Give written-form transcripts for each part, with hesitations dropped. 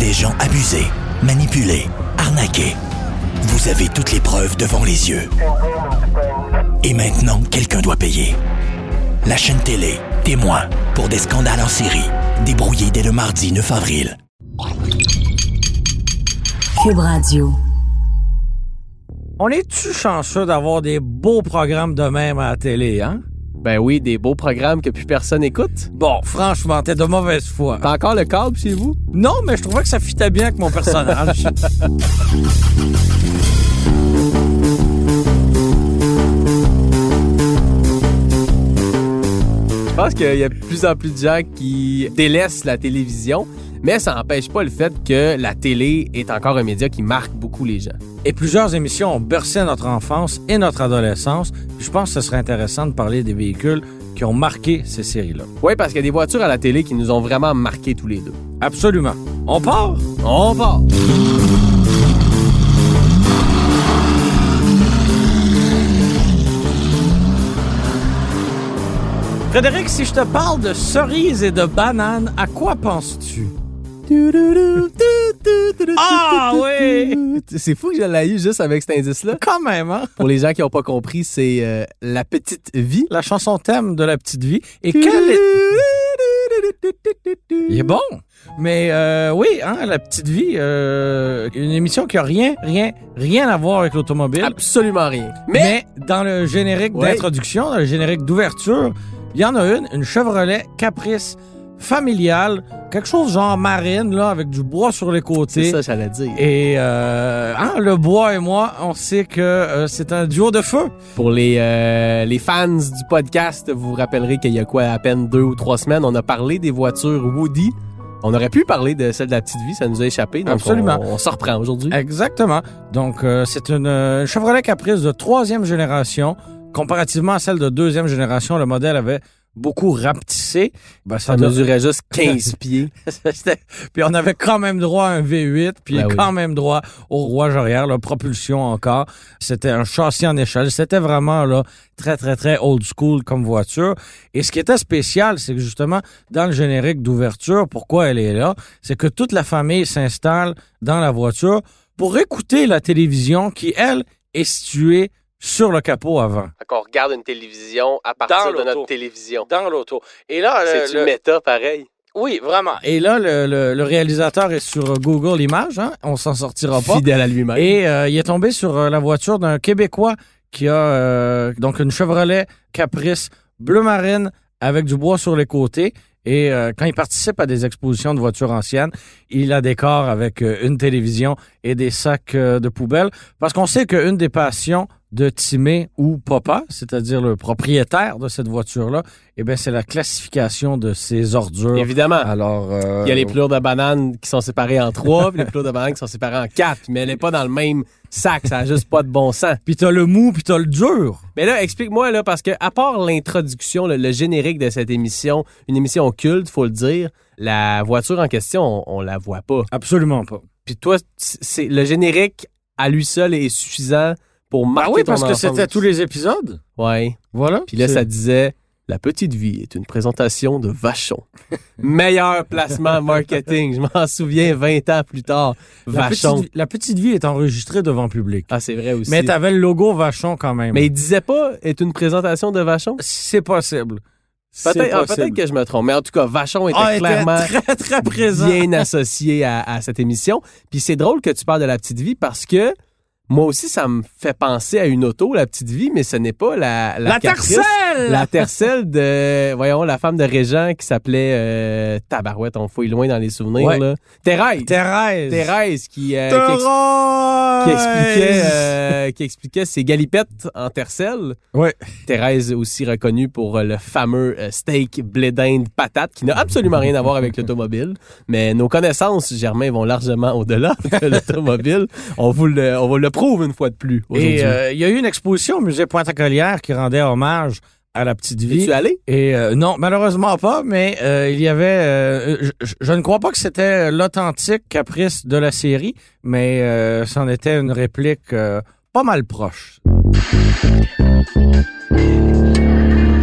des gens abusés, manipulés, arnaqués. Vous avez toutes les preuves devant les yeux. Et maintenant, quelqu'un doit payer. La chaîne télé, témoin, pour des scandales en série, débrouillés dès le mardi 9 avril. Cube Radio. On est-tu chanceux d'avoir des beaux programmes de même à la télé, hein? Ben oui, des beaux programmes que plus personne écoute. Bon, franchement, t'es de mauvaise foi. T'as encore le câble chez vous? Non, mais je trouvais que ça fitait bien avec mon personnage. Je pense qu'il y a de plus en plus de gens qui délaissent la télévision, mais ça n'empêche pas le fait que la télé est encore un média qui marque beaucoup les gens. Et plusieurs émissions ont bercé notre enfance et notre adolescence. Puis je pense que ce serait intéressant de parler des véhicules qui ont marqué ces séries-là. Oui, parce qu'il y a des voitures à la télé qui nous ont vraiment marqués tous les deux. Absolument. On part? On part! Frédéric, si je te parle de cerises et de bananes, à quoi penses-tu? Ah oui! C'est fou que je l'ai eu juste avec cet indice-là. Quand même, hein? Pour les gens qui n'ont pas compris, c'est La Petite Vie. La chanson thème de La Petite Vie. Et quelle est... Il est bon! Mais oui, hein, La Petite Vie, une émission qui a rien à voir avec l'automobile. Absolument rien. Mais dans le générique d'introduction, dans le générique d'ouverture, il y en a une Chevrolet Caprice familiale, quelque chose genre marine, là, avec du bois sur les côtés. C'est ça, j'allais dire. Et le bois et moi, on sait que c'est un duo de feu. Pour les fans du podcast, vous vous rappellerez qu'il y a à peine 2 ou 3 semaines, on a parlé des voitures Woody. On aurait pu parler de celle de La Petite Vie, ça nous a échappé. Donc absolument. On s'en reprend aujourd'hui. Exactement. Donc, c'est une Chevrolet Caprice de 3e génération. Comparativement à celle de 2e génération, le modèle avait beaucoup rapetissé. Ben, ça mesurait juste 15 pieds. Puis on avait quand même droit à un V8, puis quand même droit au rouage arrière, la propulsion encore. C'était un châssis en échelle. C'était vraiment là très, très, très old school comme voiture. Et ce qui était spécial, c'est que justement, dans le générique d'ouverture, pourquoi elle est là, c'est que toute la famille s'installe dans la voiture pour écouter la télévision qui, elle, est située sur le capot avant. On regarde une télévision à partir de notre télévision. Dans l'auto. Et là, c'est du méta, pareil. Oui, vraiment. Et là, le réalisateur est sur Google Images, hein? On s'en sortira pas. Fidèle à lui-même. Et il est tombé sur la voiture d'un Québécois qui a donc une Chevrolet Caprice bleu marine avec du bois sur les côtés. Et quand il participe à des expositions de voitures anciennes, il la décore avec une télévision et des sacs de poubelle. Parce qu'on sait qu'une des passions de Timé ou Papa, c'est-à-dire le propriétaire de cette voiture-là, eh bien, c'est la classification de ses ordures. Évidemment. Alors, il y a les pelures de bananes qui sont séparées en 3, puis les pelures de bananes qui sont séparées en 4, mais elle n'est pas dans le même sac, ça n'a juste pas de bon sens. Puis t'as le mou, puis t'as le dur. Mais là, explique-moi, là, parce que à part l'introduction, le générique de cette émission, une émission culte, faut le dire, la voiture en question, on la voit pas. Absolument pas. Puis toi, c'est le générique à lui seul est suffisant pour marquer ton enfance. Oui, parce que c'était tous les épisodes. Ouais. Voilà. Puis là, ça disait « La Petite Vie est une présentation de Vachon. » Meilleur placement marketing. Je m'en souviens 20 ans plus tard. Vachon. La Petite Vie est enregistrée devant public. Ah, c'est vrai aussi. Mais t'avais le logo Vachon quand même. Mais il disait pas « Est une présentation de Vachon ». C'est possible. Peut-être que je me trompe. Mais en tout cas, Vachon était clairement très, très présent. Bien associé à cette émission. Puis c'est drôle que tu parles de La Petite Vie parce que moi aussi, ça me fait penser à une auto, La Petite Vie, mais ce n'est pas la Tercel! La Tercel de, voyons, la femme de Régent qui s'appelait Tabarouette, on fouille loin dans les souvenirs, là. Thérèse qui expliquait ses galipettes en Tercel. Oui. Thérèse aussi reconnue pour le fameux steak blé d'Inde patate qui n'a absolument rien à voir avec l'automobile. Mais nos connaissances, Germain, vont largement au-delà de l'automobile. On vous le prouve une fois de plus aujourd'hui. Et il y a eu une exposition au musée Pointe-à-Collière qui rendait hommage à La Petite Vie. Es-tu allé? Et non, malheureusement pas, mais il y avait... je ne crois pas que c'était l'authentique Caprice de la série, mais c'en était une réplique pas mal proche.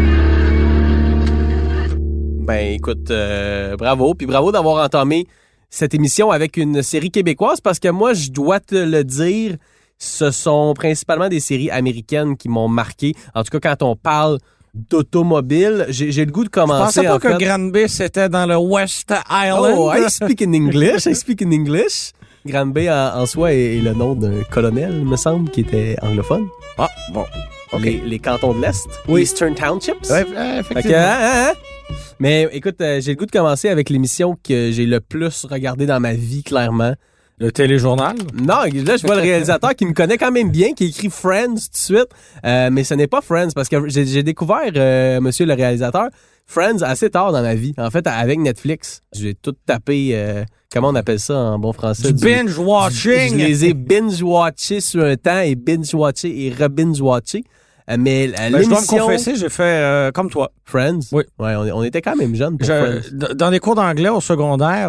Ben écoute, bravo. Puis bravo d'avoir entamé cette émission avec une série québécoise parce que moi, je dois te le dire, ce sont principalement des séries américaines qui m'ont marqué. En tout cas, quand on parle d'automobile, j'ai le goût de commencer. Je pensais pas que Granby, c'était dans le West Island. Oh, I speak in English. Granby en soi est le nom d'un colonel, il me semble, qui était anglophone. Ah, bon. Okay. Les cantons de l'Est. Oui. Eastern Townships. Ouais, effectivement. Mais écoute, j'ai le goût de commencer avec l'émission que j'ai le plus regardée dans ma vie, clairement. Le téléjournal? Non, là, je vois le réalisateur qui me connaît quand même bien, qui écrit Friends tout de suite. Mais ce n'est pas Friends, parce que j'ai découvert, monsieur le réalisateur, Friends assez tard dans ma vie. En fait, avec Netflix. J'ai tout tapé, comment on appelle ça en bon français? Du binge-watching! Je les ai binge-watchés sur un temps et binge-watchés et re-binge-watchés. Mais l'émission... Je dois me confesser, j'ai fait comme toi. Friends? Oui. Ouais, on était quand même jeunes pour Friends. Dans les cours d'anglais au secondaire,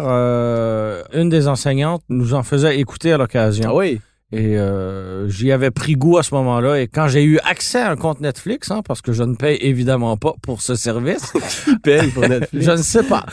une des enseignantes nous en faisait écouter à l'occasion. Ah oui? Et j'y avais pris goût à ce moment-là. Et quand j'ai eu accès à un compte Netflix, parce que je ne paye évidemment pas pour ce service. Tu payes pour Netflix? Je ne sais pas.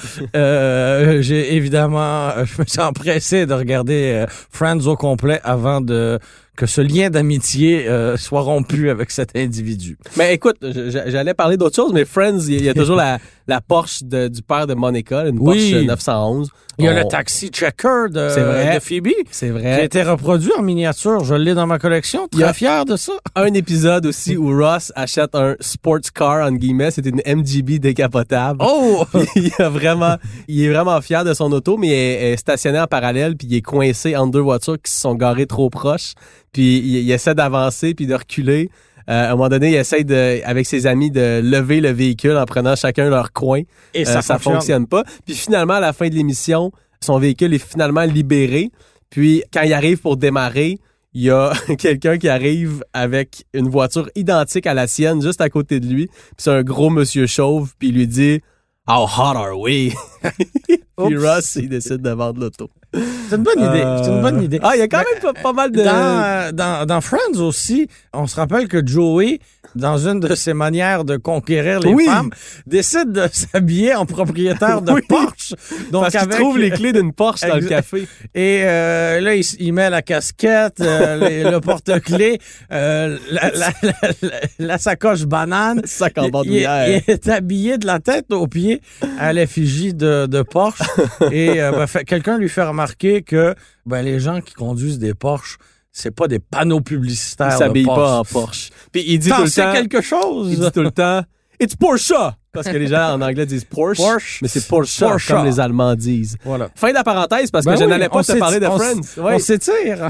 J'ai évidemment... Je me suis empressé de regarder Friends au complet avant que ce lien d'amitié soit rompu avec cet individu. Mais écoute, j'allais parler d'autre chose, mais Friends, il y a toujours la Porsche du père de Monica, une Porsche 911. Il y a le taxi checker de Phoebe. C'est vrai. Qui a été reproduit en miniature. Je l'ai dans ma collection. Très fier de ça. Un épisode aussi où Ross achète un sports car, en guillemets. C'est une MGB décapotable. Oh! il est vraiment fier de son auto, mais il est stationné en parallèle, puis il est coincé entre deux voitures qui se sont garées trop proches. Puis il essaie d'avancer puis de reculer. À un moment donné, il essaie avec ses amis de lever le véhicule en prenant chacun leur coin. Et ça fonctionne pas. Puis finalement, à la fin de l'émission, son véhicule est finalement libéré. Puis quand il arrive pour démarrer, il y a quelqu'un qui arrive avec une voiture identique à la sienne juste à côté de lui. Puis c'est un gros monsieur chauve. Puis il lui dit « How hot are we? » Puis Ross, il décide de vendre l'auto. C'est une bonne idée. Ah, il y a quand même pas mal de... Dans Friends aussi, on se rappelle que Joey, dans une de ses manières de conquérir les femmes, décide de s'habiller en propriétaire de Porsche. Donc parce qu'il trouve les clés d'une Porsche dans le café. Et là, il met la casquette, le porte-clés, la sacoche banane. Sac en bandoulière. Il est habillé de la tête aux pieds à l'effigie de Porsche. Et quelqu'un lui fait remarquer que les gens qui conduisent des Porsche, c'est pas des panneaux publicitaires. Ils s'habillent pas en Porsche. Puis il dit tout le temps quelque chose. Il dit tout le temps It's Porsche parce que les gens en anglais disent Porsche. Mais c'est Porsche comme les Allemands disent. Voilà. Fin de la parenthèse parce que je n'allais pas te parler de Friends. On s'étire.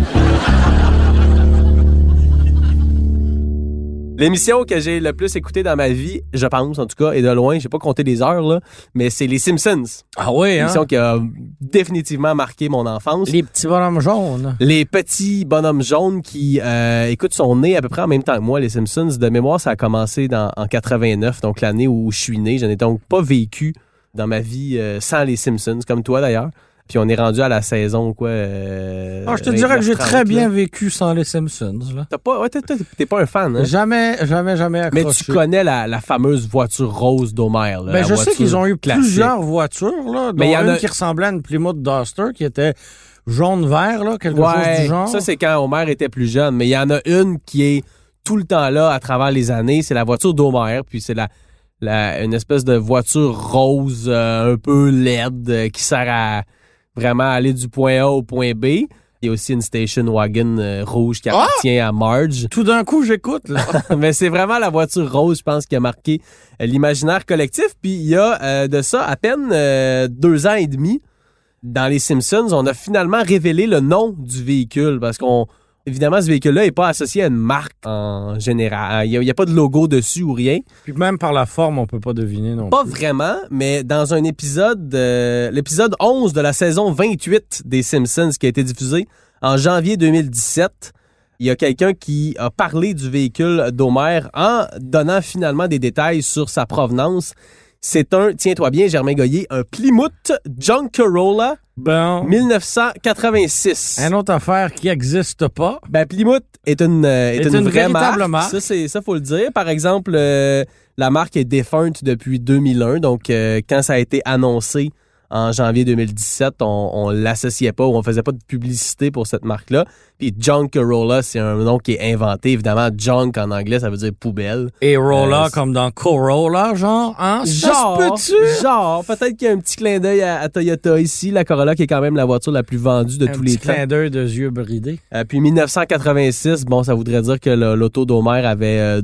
L'émission que j'ai le plus écoutée dans ma vie, je pense en tout cas, et de loin, j'ai pas compté les heures là, mais c'est les Simpsons. Ah oui, hein? L'émission qui a définitivement marqué mon enfance. Les petits bonhommes jaunes. Les petits bonhommes jaunes qui, écoute, sont nés à peu près en même temps que moi, les Simpsons. De mémoire, ça a commencé en 89, donc l'année où je suis né. Je n'ai donc pas vécu dans ma vie sans les Simpsons, comme toi d'ailleurs. Puis on est rendu à la saison, quoi. Je te dirais que j'ai très bien vécu sans les Simpsons. Là. T'es pas un fan, hein? Jamais accroché. Mais tu connais la fameuse voiture rose d'Homer. Là, je sais qu'ils ont eu plusieurs voitures, là, dont mais il y en a qui ressemblait à une Plymouth Duster, qui était jaune-vert, là, quelque chose du genre. Ça, c'est quand Homer était plus jeune. Mais il y en a une qui est tout le temps là, à travers les années. C'est la voiture d'Homer, puis c'est une espèce de voiture rose un peu laide qui sert à vraiment aller du point A au point B. Il y a aussi une station wagon rouge qui appartient à Marge. Tout d'un coup, j'écoute, là. Mais c'est vraiment la voiture rose, je pense, qui a marqué l'imaginaire collectif. Puis il y a de ça à peine 2 ans et demi, dans les Simpsons, on a finalement révélé le nom du véhicule parce évidemment, ce véhicule-là n'est pas associé à une marque en général. Il n'y a pas de logo dessus ou rien. Puis même par la forme, on peut pas deviner non plus. Pas vraiment, mais dans un épisode, l'épisode 11 de la saison 28 des Simpsons qui a été diffusé en janvier 2017, il y a quelqu'un qui a parlé du véhicule d'Homer en donnant finalement des détails sur sa provenance. C'est tiens-toi bien, Germain Goyer, un Plymouth Junkerola 1986. Une autre affaire qui n'existe pas. Plymouth est une vraie véritable marque. Ça, faut le dire. Par exemple, la marque est défunte depuis 2001. Donc, quand ça a été annoncé en janvier 2017, on l'associait pas ou on faisait pas de publicité pour cette marque-là. Puis Junk Corolla, c'est un nom qui est inventé. Évidemment, junk en anglais, ça veut dire poubelle. Et Rolla comme dans Corolla, genre, hein? Genre, peut-être qu'il y a un petit clin d'œil à Toyota ici. La Corolla qui est quand même la voiture la plus vendue de tous les temps. Un petit clin d'œil de yeux bridés. Puis 1986, bon, ça voudrait dire que l'auto d'Homer avait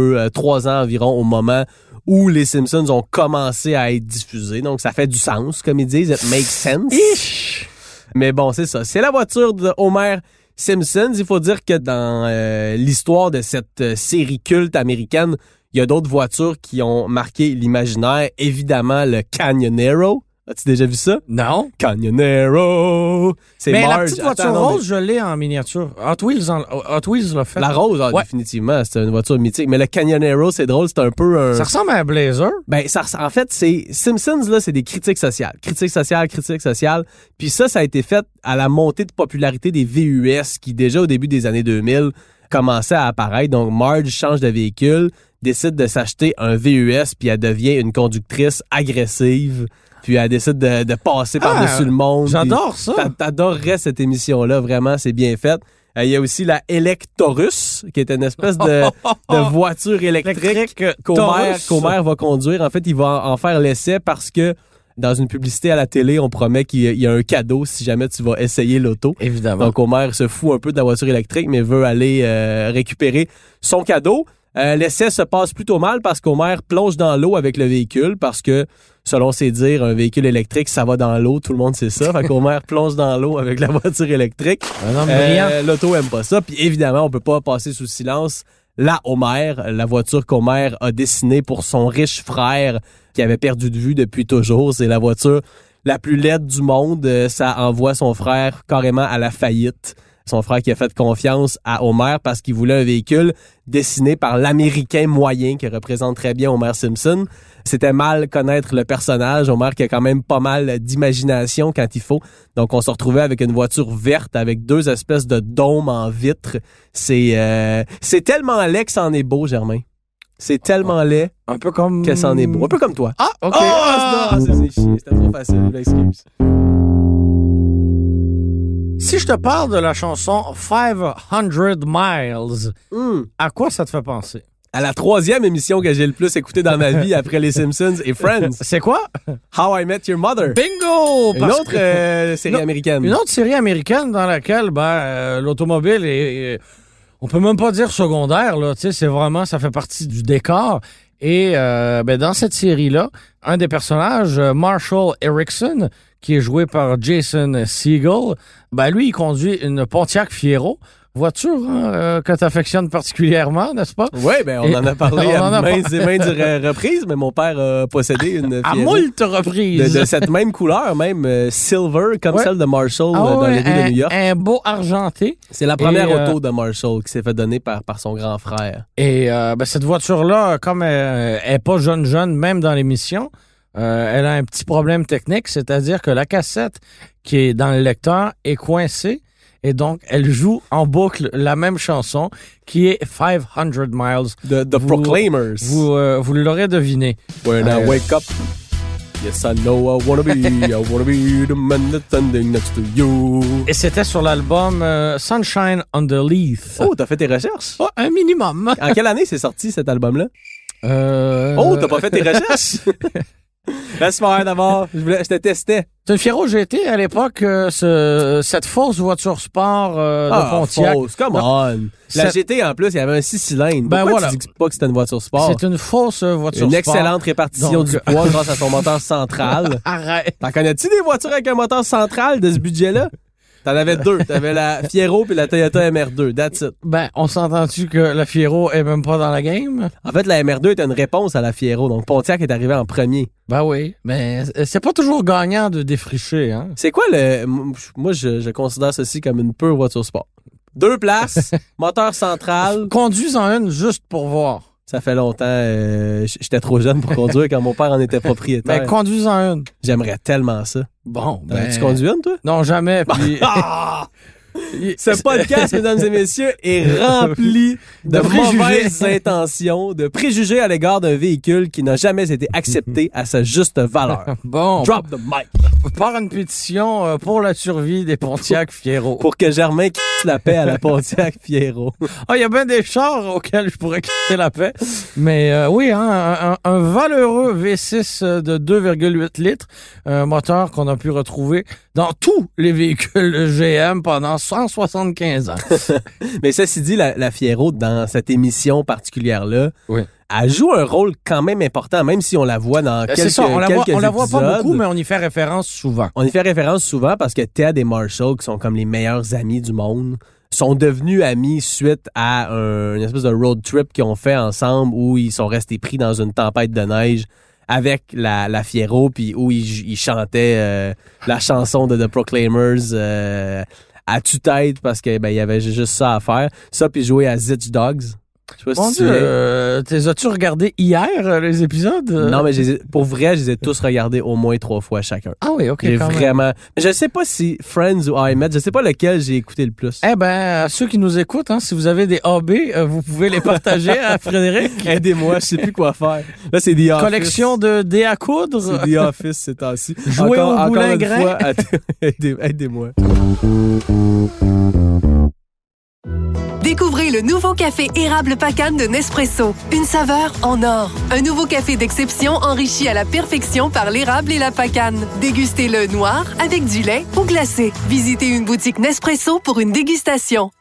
3 ans environ au moment où les Simpsons ont commencé à être diffusés. Donc, ça fait du sens, comme ils disent. It makes sense. Ish! Mais bon, c'est ça. C'est la voiture de Homer Simpson. Il faut dire que dans l'histoire de cette série culte américaine, il y a d'autres voitures qui ont marqué l'imaginaire. Évidemment, le Canyonero. As-tu déjà vu ça? Non. Canyonero! C'est mais Marge. la petite voiture rose, je l'ai en miniature. Hot Wheels l'a fait. La rose, ouais. définitivement, c'est une voiture mythique. Mais le Canyonero, c'est drôle, c'est un peu un... Ça ressemble à un Blazer. Ben, en fait, c'est Simpsons, là, c'est des critiques sociales. Critiques sociales. Puis ça a été fait à la montée de popularité des VUS qui, déjà au début des années 2000, commençaient à apparaître. Donc, Marge change de véhicule, décide de s'acheter un VUS, puis elle devient une conductrice agressive. Puis elle décide de passer par-dessus le monde. J'adore ça. T'adorerais cette émission-là, vraiment, c'est bien fait. Il y a aussi la Electorus, qui est une espèce de voiture électrique qu'Homer va conduire. En fait, il va en faire l'essai parce que dans une publicité à la télé, on promet qu'il y a un cadeau si jamais tu vas essayer l'auto. Évidemment. Donc Homer se fout un peu de la voiture électrique, mais veut aller récupérer son cadeau. L'essai se passe plutôt mal parce qu'Homer plonge dans l'eau avec le véhicule parce que, selon ses dires, un véhicule électrique, ça va dans l'eau. Tout le monde sait ça. Fait qu'Homer plonge dans l'eau avec la voiture électrique. Un homme brillant. L'auto aime pas ça. Puis évidemment, on peut pas passer sous silence la Homer, la voiture qu'Homer a dessinée pour son riche frère qui avait perdu de vue depuis toujours. C'est la voiture la plus laide du monde. Ça envoie son frère carrément à la faillite. Son frère qui a fait confiance à Homer parce qu'il voulait un véhicule dessiné par l'Américain moyen qui représente très bien Homer Simpson. C'était mal connaître le personnage. Homer qui a quand même pas mal d'imagination quand il faut. Donc, on se retrouvait avec une voiture verte avec 2 espèces de dômes en vitre. C'est tellement laid que c'en est beau, Germain. C'est tellement laid un peu comme... que c'en est beau. Un peu comme toi. Ah, OK. C'est chier. C'était trop facile. Je m'excuse. Si je te parle de la chanson 500 Miles, à quoi ça te fait penser? À la 3e émission que j'ai le plus écoutée dans ma vie après les Simpsons et Friends. C'est quoi? How I Met Your Mother. Bingo! Une autre série américaine. Une autre série américaine dans laquelle l'automobile est... On peut même pas dire secondaire, là. Tu sais, c'est vraiment... Ça fait partie du décor. Et dans cette série-là, un des personnages, Marshall Erickson, qui est joué par Jason Segel, lui, il conduit une Pontiac Fiero. Voiture que tu affectionnes particulièrement, n'est-ce pas? Oui, on en a parlé à maintes et maintes reprises, mais mon père a possédé une Fiero. À moult reprises. De cette même couleur, même silver, comme celle de Marshall dans les rues de New York. Un beau argenté. C'est la première auto de Marshall qui s'est fait donner par son grand frère. Et cette voiture-là, comme elle n'est pas jeune, même dans l'émission, elle a un petit problème technique, c'est-à-dire que la cassette qui est dans le lecteur est coincée. Et donc, elle joue en boucle la même chanson qui est 500 Miles. The Proclaimers. Vous l'aurez deviné. When I wake up, yes I know I wanna be the man that's standing next to you. Et c'était sur l'album Sunshine on the Leaf. Oh, t'as fait tes recherches? Oh, un minimum. En quelle année c'est sorti cet album-là? Oh, t'as pas fait tes recherches? Laisse-moi faire d'abord, je te testais. C'est une Fiero GT à l'époque, cette fausse voiture sport de Pontiac. Fausse, come on. La GT en plus, il y avait un 6-cylindres. Pourquoi tu dis pas que c'était une voiture sport? C'est une fausse voiture sport. Une excellente répartition du poids grâce à son moteur central. Arrête. T'en connais-tu des voitures avec un moteur central de ce budget-là? T'en avais 2. T'avais la Fiero puis la Toyota MR2. That's it. On s'entend-tu que la Fiero est même pas dans la game? En fait, la MR2 était une réponse à la Fiero. Donc, Pontiac est arrivé en premier. Oui. Mais c'est pas toujours gagnant de défricher, hein? C'est quoi moi, je considère ceci comme une pure voiture sport. 2 places, moteur central. Conduis-en une juste pour voir. Ça fait longtemps. J'étais trop jeune pour conduire quand mon père en était propriétaire. Conduis-en une. J'aimerais tellement ça. Bon, tu conduis une, toi? Non, jamais. Puis... Ce podcast, mesdames et messieurs, est rempli de mauvaises intentions, de préjugés à l'égard d'un véhicule qui n'a jamais été accepté à sa juste valeur. Bon, Drop the mic. par une pétition pour la survie des Pontiac Fiero. Pour que Germain quitte la paix à la Pontiac Fiero. Ah, il y a bien des chars auxquels je pourrais quitter la paix. Mais oui, hein, un valeureux V6 de 2,8 litres, un moteur qu'on a pu retrouver dans tous les véhicules GM pendant 175 ans. Mais ceci dit, la Fiero, dans cette émission particulière-là, Oui. elle joue un rôle quand même important, même si on la voit dans quelques C'est ça, on la voit pas épisodes. beaucoup, mais on y fait référence souvent. On y fait référence souvent parce que Ted et Marshall, qui sont comme les meilleurs amis du monde, sont devenus amis suite à une espèce de road trip qu'ils ont fait ensemble où ils sont restés pris dans une tempête de neige avec la Fiero, puis où ils chantaient la chanson de The Proclaimers à tue-tête parce que il y avait juste ça à faire. Ça, puis jouer à Zitch Dogs. Je sais pas Mon si tu Dieu, as-tu regardé hier, les épisodes? Non, mais pour vrai, je les ai tous regardés au moins 3 fois chacun. Ah oui, OK, J'ai quand même. vraiment... Je sais pas si Friends ou I Met, je sais pas lequel j'ai écouté le plus. Eh ben, à ceux qui nous écoutent, hein, si vous avez des AB, vous pouvez les partager à Frédéric. Aidez-moi, je sais plus quoi faire. Là, c'est The Office. Collection de dés à coudre. C'est The Office ces temps-ci. Jouer au encore une boulingrin. fois, aidez-moi. Découvrez le nouveau café érable Pacane de Nespresso. Une saveur en or. Un nouveau café d'exception enrichi à la perfection par l'érable et la pacane. Dégustez-le noir, avec du lait ou glacé. Visitez une boutique Nespresso pour une dégustation.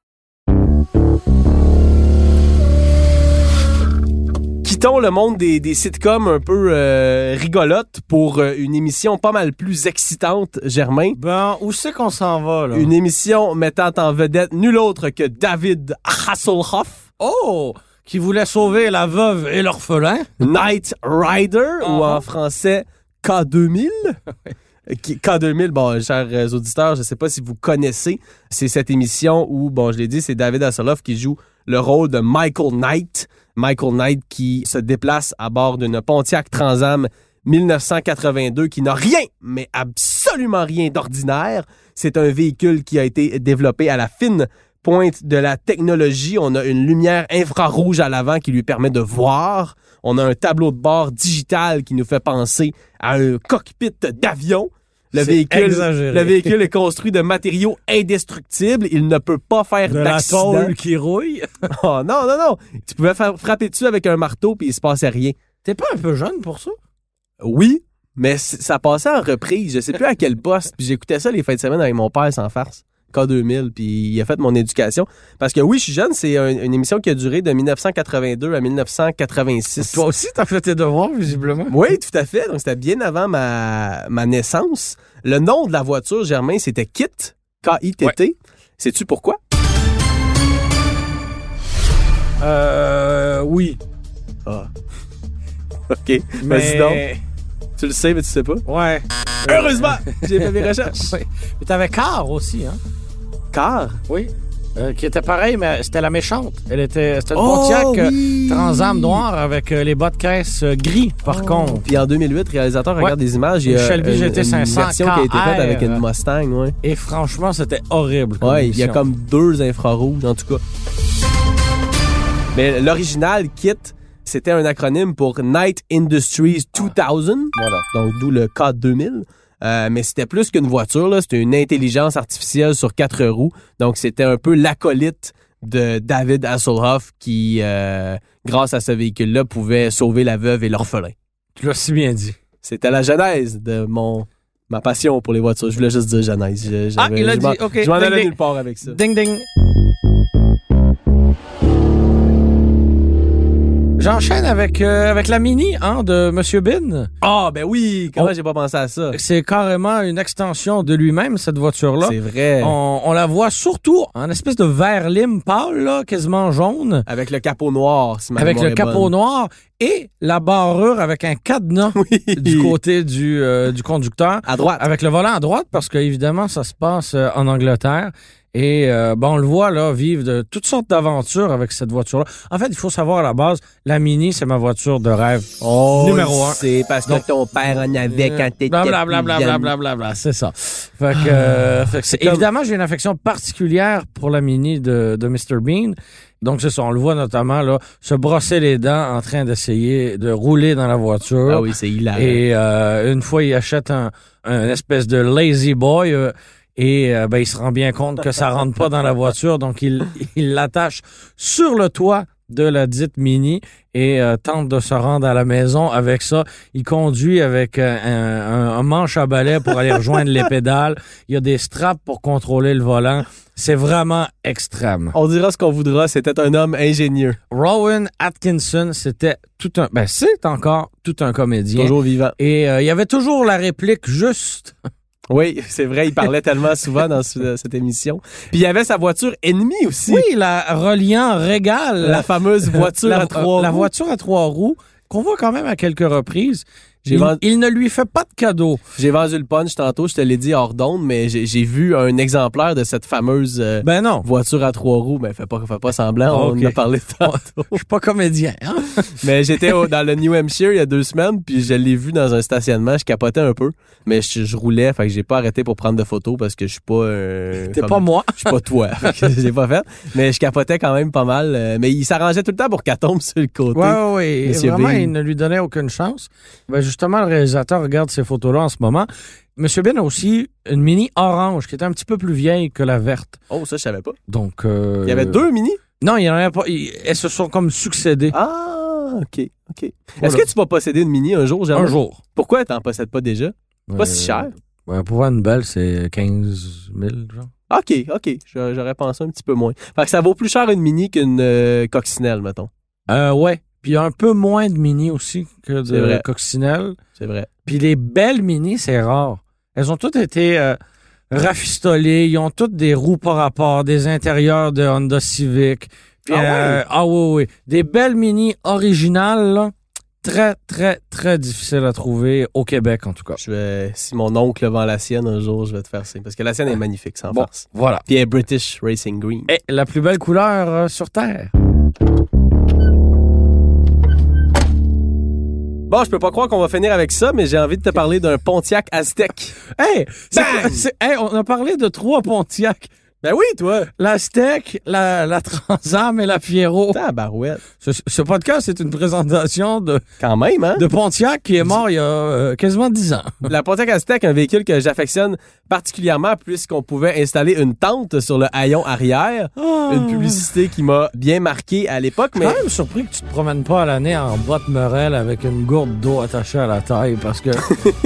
Quittons le monde des sitcoms un peu rigolotes pour une émission pas mal plus excitante, Germain. Ben, où c'est qu'on s'en va, là? Une émission mettant en vedette nul autre que David Hasselhoff. Oh! Qui voulait sauver la veuve et l'orphelin. Knight Rider, ou en français K2000. K2000, bon, chers auditeurs, je sais pas si vous connaissez, c'est cette émission où, bon, je l'ai dit, c'est David Hasselhoff qui joue le rôle de Michael Knight. Michael Knight qui se déplace à bord d'une Pontiac Trans Am 1982 qui n'a rien, mais absolument rien d'ordinaire. C'est un véhicule qui a été développé à la fine pointe de la technologie. On a une lumière infrarouge à l'avant qui lui permet de voir. On a un tableau de bord digital qui nous fait penser à un cockpit d'avion. Le véhicule est construit de matériaux indestructibles. Il ne peut pas faire d'accident. De la tôle qui rouille. Oh non. Tu pouvais frapper dessus avec un marteau puis il se passait rien. T'es pas un peu jeune pour ça? Oui, mais ça passait en reprise. Je sais plus à quel poste. Puis j'écoutais ça les fins de semaine avec mon père sans farce. K2000, puis il a fait mon éducation. Parce que oui, je suis jeune, c'est une émission qui a duré de 1982 à 1986. Toi aussi, t'as fait tes devoirs, visiblement. Oui, tout à fait. Donc, c'était bien avant ma naissance. Le nom de la voiture, Germain, c'était KITT. K-I-T-T. Ouais. Sais-tu pourquoi? Oui. Ah. OK. Vas-y donc. Tu le sais, mais tu sais pas? Ouais. Heureusement! J'ai fait mes recherches. Oui. Mais t'avais Car aussi, hein? Car? Oui. Qui était pareil, mais c'était la méchante. C'était une Pontiac Trans Am noire avec les bas de caisse gris, par contre. Puis en 2008, le réalisateur regarde des images. Il y a Shelby GT500 une version qui a été faite avec une Mustang. Ouais. Et franchement, c'était horrible. Ouais, il y a comme 2 infrarouges, en tout cas. Mais l'original, KITT, c'était un acronyme pour Knight Industries 2000. Voilà. Donc, d'où le K2000. Mais c'était plus qu'une voiture, là. C'était une intelligence artificielle sur 4 roues. Donc, c'était un peu l'acolyte de David Hasselhoff qui, grâce à ce véhicule-là, pouvait sauver la veuve et l'orphelin. Tu l'as si bien dit. C'était la genèse de ma passion pour les voitures. Je voulais juste dire genèse. Il a dit, OK. Je m'en allais nulle part avec ça. Ding, ding. J'enchaîne avec la Mini de Monsieur Bin. Ah, ben oui! Comment j'ai pas pensé à ça? C'est carrément une extension de lui-même, cette voiture-là. C'est vrai. On la voit surtout en espèce de vert lime pâle, là, quasiment jaune. Avec le capot noir, si ma Avec mémoire le est capot bonne. noir et la barrure avec un cadenas du côté du conducteur. À droite. Avec le volant à droite, parce qu'évidemment, ça se passe en Angleterre. Et on le voit là vivre de toutes sortes d'aventures avec cette voiture-là. En fait, il faut savoir à la base, la Mini, c'est ma voiture de rêve numéro 1. C'est parce que ton père en avait quand t'étais Blablabla, c'est ça. Fait que c'est évidemment, j'ai une affection particulière pour la Mini de Mr. Bean. Donc, c'est ça, on le voit notamment là se brosser les dents en train d'essayer de rouler dans la voiture. Ah oui, c'est hilarant. Et une fois, il achète un espèce de lazy boy et il se rend bien compte que ça rentre pas dans la voiture. Donc, il l'attache sur le toit de la dite Mini et tente de se rendre à la maison avec ça. Il conduit avec un manche à balai pour aller rejoindre les pédales. Il y a des straps pour contrôler le volant. C'est vraiment extrême. On dira ce qu'on voudra, c'était un homme ingénieux. Rowan Atkinson, c'était c'est encore tout un comédien. Toujours vivant. Et il y avait toujours la réplique juste. Oui, c'est vrai, il parlait tellement souvent dans cette émission. Puis il y avait sa voiture ennemie aussi. Oui, la reliant Régal. La fameuse voiture à 3 roues. La voiture à 3 roues, qu'on voit quand même à quelques reprises. Il ne lui fait pas de cadeau. J'ai vendu le punch tantôt, je te l'ai dit hors d'onde, mais j'ai vu un exemplaire de cette fameuse voiture à 3 roues. Ben, fais pas semblant, on en a parlé tantôt. Je suis pas comédien. Hein? Mais j'étais dans le New Hampshire il y a 2 semaines, puis je l'ai vu dans un stationnement, je capotais un peu. Mais je roulais, fait que j'ai pas arrêté pour prendre de photos parce que je suis pas... T'es pas moi. Je suis pas toi. Je l'ai pas fait. Mais je capotais quand même pas mal. Mais il s'arrangeait tout le temps pour qu'elle tombe sur le côté. Oui. Vraiment, il ne lui donnait aucune chance. Ben, justement, le réalisateur regarde ces photos-là en ce moment. Monsieur Bean a aussi une Mini orange qui était un petit peu plus vieille que la verte. Oh, ça, je savais pas. Donc, il y avait 2 Mini? Non, il y en avait pas. Elles se sont comme succédées. Ah, OK. Voilà. Est-ce que tu vas posséder une Mini un jour, Germain? Un jour. Pourquoi t'en possèdes pas déjà? C'est pas si cher. Ouais, pour voir une belle, c'est 15 000, genre. OK. J'aurais pensé un petit peu moins. Fait que ça vaut plus cher une Mini qu'une coccinelle, mettons. Ouais. Puis il y a un peu moins de Mini aussi que de coccinelle. C'est vrai. Puis les belles Mini, c'est rare. Elles ont toutes été rafistolées. Ils ont toutes des roues par rapport, des intérieurs de Honda Civic. Puis, oui. Des belles Mini originales, là. Très, très, très difficile à trouver au Québec, en tout cas. Si mon oncle vend la sienne un jour, je vais te faire signe. Parce que la sienne est magnifique, sans farce. Voilà. Puis elle est British Racing Green. Et la plus belle couleur sur Terre. Bon, je peux pas croire qu'on va finir avec ça, mais j'ai envie de te parler d'un Pontiac Aztec. Hey, on a parlé de 3 Pontiac. Ben oui, toi. L'Aztec, la Trans-Am et la Fiero. Tabarouette. Ce podcast, c'est une présentation Quand même, hein? de Pontiac qui est mort il y a quasiment 10 ans. La Pontiac Aztec, un véhicule que j'affectionne particulièrement puisqu'on pouvait installer une tente sur le haillon arrière. Une publicité qui m'a bien marqué à l'époque. Je suis quand même surpris que tu te promènes pas à l'année en bottes Morel avec une gourde d'eau attachée à la taille parce que...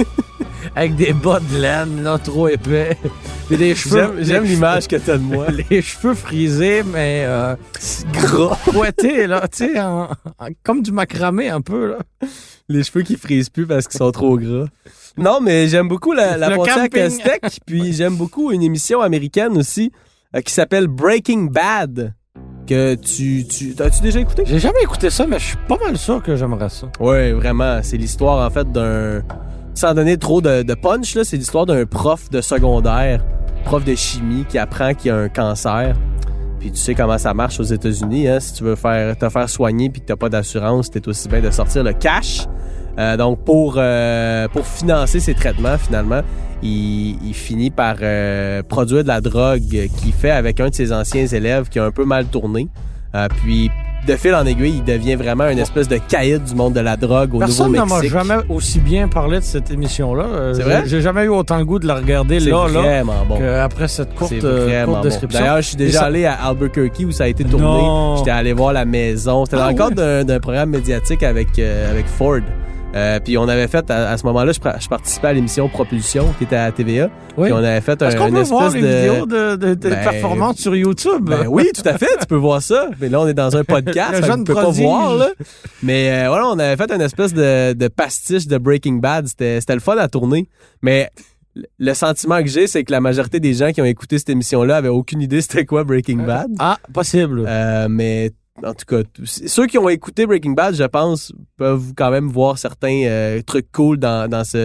avec des bas de laine, là, trop épais. Puis des cheveux... J'aime l'image que t'as de moi. Les cheveux frisés, mais... gras. Fouettés, là, tu sais, comme du macramé un peu, là. Les cheveux qui frisent plus parce qu'ils sont trop gras. Non, mais j'aime beaucoup la Pontiac Aztec. Puis j'aime beaucoup une émission américaine aussi qui s'appelle Breaking Bad. Que t'as-tu déjà écouté? J'ai jamais écouté ça, mais je suis pas mal sûr que j'aimerais ça. Oui, vraiment. C'est l'histoire, en fait, d'un... Sans donner trop de punch, là, c'est l'histoire d'un prof de secondaire, prof de chimie, qui apprend qu'il a un cancer. Puis tu sais comment ça marche aux États-Unis, hein? Si tu veux te faire soigner puis que t'as pas d'assurance, t'es aussi bien de sortir le cash. Donc pour financer ses traitements, finalement, il finit par produire de la drogue qu'il fait avec un de ses anciens élèves qui a un peu mal tourné. Puis de fil en aiguille, il devient vraiment une espèce de caïd du monde de la drogue au Nouveau-Mexique. Personne ne m'a jamais aussi bien parlé de cette émission-là. C'est vrai? J'ai jamais eu autant le goût de la regarder c'est vraiment bon. Après cette courte description. D'ailleurs, je suis déjà allé à Albuquerque où ça a été tourné. Non. J'étais allé voir la maison. C'était dans le cadre d'un programme médiatique avec Ford. Puis on avait fait, à ce moment-là, je participais à l'émission Propulsion qui était à TVA. Oui. Puis on avait fait Est-ce qu'on peut voir les vidéos de performances sur YouTube? Ben oui, tout à fait, tu peux voir ça. Mais là, on est dans un podcast, le jeune tu peux pas prodige. voir, là. Mais voilà, on avait fait une espèce de pastiche de Breaking Bad. C'était le fun à tourner. Mais le sentiment que j'ai, c'est que la majorité des gens qui ont écouté cette émission-là avaient aucune idée c'était quoi Breaking Bad. Possible. Mais... En tout cas, ceux qui ont écouté Breaking Bad, je pense, peuvent quand même voir certains trucs cool dans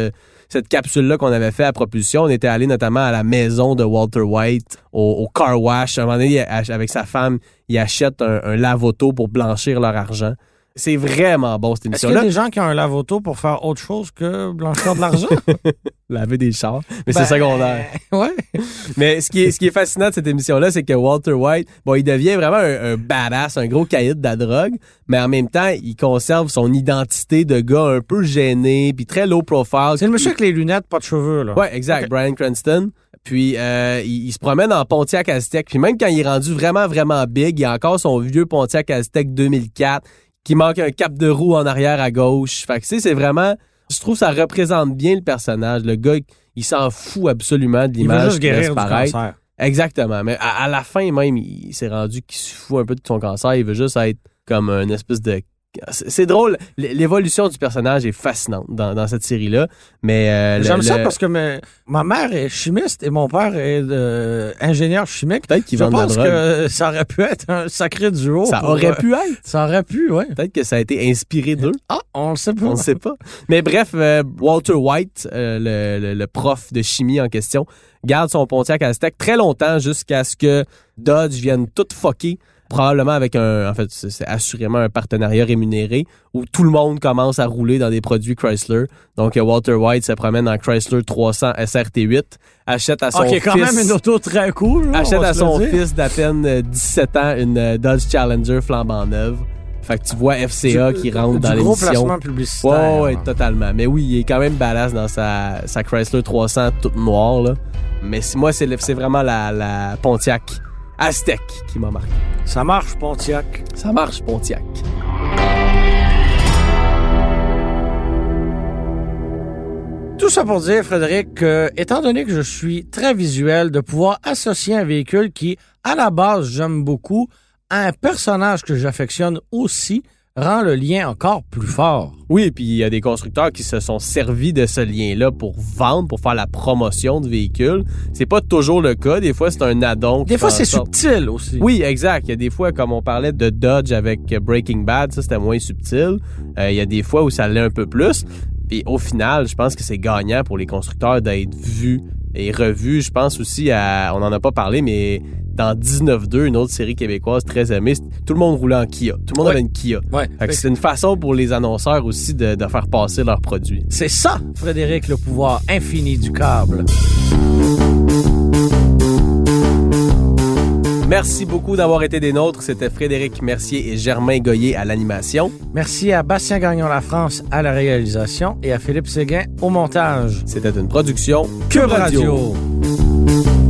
cette capsule-là qu'on avait fait à Propulsion. On était allé notamment à la maison de Walter White, au car wash. À un moment donné, avec sa femme, il achète un lave-auto pour blanchir leur argent. C'est vraiment bon, cette émission-là. Est-ce qu'il y a des gens qui ont un lave-auto pour faire autre chose que blanchir de l'argent? Laver des chars. Mais c'est secondaire. Ouais. Mais ce qui est fascinant de cette émission-là, c'est que Walter White, il devient vraiment un badass, un gros caïd de la drogue, mais en même temps, il conserve son identité de gars un peu gêné, puis très low profile. C'est le monsieur avec les lunettes, pas de cheveux, là. Ouais, exact. Okay. Bryan Cranston. Puis, il se promène en Pontiac Aztek. Puis même quand il est rendu vraiment, vraiment big, il a encore son vieux Pontiac Aztek 2004 qui manque un cap de roue en arrière à gauche. Fait que c'est vraiment... Je trouve que ça représente bien le personnage. Le gars, il s'en fout absolument de l'image. Il veut juste guérir du cancer. Exactement. Mais à la fin même, il s'est rendu qu'il se fout un peu de son cancer. Il veut juste être comme une espèce de... C'est drôle. L'évolution du personnage est fascinante dans cette série-là. Mais j'aime ça parce que ma mère est chimiste et mon père est ingénieur chimique. Peut-être qu'il vend de la drogue. Je pense que ça aurait pu être un sacré duo. Ça aurait pu être. Ça aurait pu, oui. Peut-être que ça a été inspiré d'eux. Ah, on le sait pas. On le sait pas. Mais bref, Walter White, le prof de chimie en question, garde son Pontiac Aztek très longtemps jusqu'à ce que Dodge vienne tout fucker. Probablement avec c'est assurément un partenariat rémunéré où tout le monde commence à rouler dans des produits Chrysler. Donc, Walter White se promène en Chrysler 300 SRT8, achète à son fils... quand même une auto très cool. Là, achète à son fils d'à peine 17 ans une Dodge Challenger flambant neuve. Fait que tu vois FCA qui rentre dans l'émission. Du gros placement publicitaire. Ouais, totalement. Mais oui, il est quand même badass dans sa Chrysler 300 toute noire, là. Mais moi, c'est vraiment la Pontiac Aztek qui m'a marqué. Ça marche, Pontiac. Ça marche, Pontiac. Tout ça pour dire, Frédéric, que, étant donné que je suis très visuel, de pouvoir associer un véhicule qui, à la base, j'aime beaucoup, à un personnage que j'affectionne aussi, rend le lien encore plus fort. Oui, et puis il y a des constructeurs qui se sont servis de ce lien-là pour vendre, pour faire la promotion du véhicule. C'est pas toujours le cas. Des fois, c'est un add-on. Des fois, c'est subtil aussi. Oui, exact. Il y a des fois, comme on parlait de Dodge avec Breaking Bad, ça, c'était moins subtil. Il y a des fois où ça l'est un peu plus. Puis au final, je pense que c'est gagnant pour les constructeurs d'être vus et revus. Je pense aussi on en a pas parlé, mais dans 19-2, une autre série québécoise très aimée, tout le monde roulait en Kia. Tout le monde avait une Kia. Ouais. Fait que c'est une façon pour les annonceurs aussi de faire passer leurs produits. C'est ça, Frédéric, le pouvoir infini du câble. Merci beaucoup d'avoir été des nôtres. C'était Frédéric Mercier et Germain Goyer à l'animation. Merci à Bastien Gagnon-La France à la réalisation et à Philippe Séguin au montage. C'était une production Cube Radio.